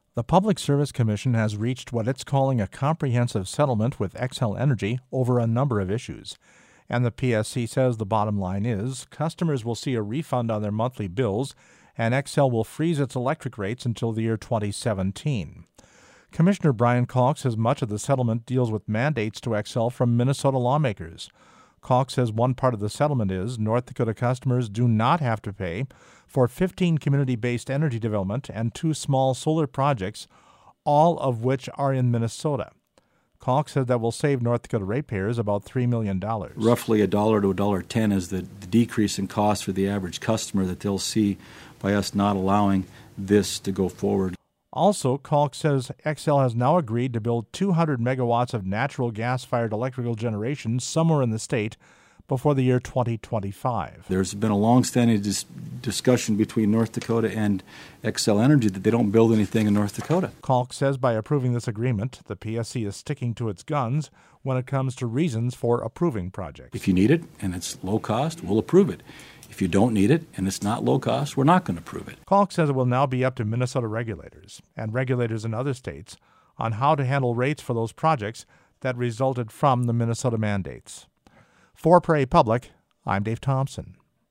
The Public Service Commission has reached what it's calling a comprehensive settlement with Xcel Energy over a number of issues. And the PSC says the bottom line is customers will see a refund on their monthly bills, and Xcel will freeze its electric rates until the year 2017. Commissioner Brian Kalk says much of the settlement deals with mandates to Xcel from Minnesota lawmakers. Kalk says one part of the settlement is North Dakota customers do not have to pay for 15 community-based energy development and 2 small solar projects, all of which are in Minnesota. Kalk said that will save North Dakota ratepayers about $3 million. Roughly $1 to $1.10 is the decrease in cost for the average customer that they'll see by us not allowing this to go forward. Also, Kalk says Xcel has now agreed to build 200 megawatts of natural gas-fired electrical generation somewhere in the state before the year 2025. There's been a long-standing discussion between North Dakota and Xcel Energy that they don't build anything in North Dakota. Kalk says by approving this agreement, the PSC is sticking to its guns when it comes to reasons for approving projects. If you need it and it's low cost, we'll approve it. If you don't need it and it's not low cost, we're not going to approve it. Kalk says it will now be up to Minnesota regulators and regulators in other states on how to handle rates for those projects that resulted from the Minnesota mandates. For Prairie Public, I'm Dave Thompson.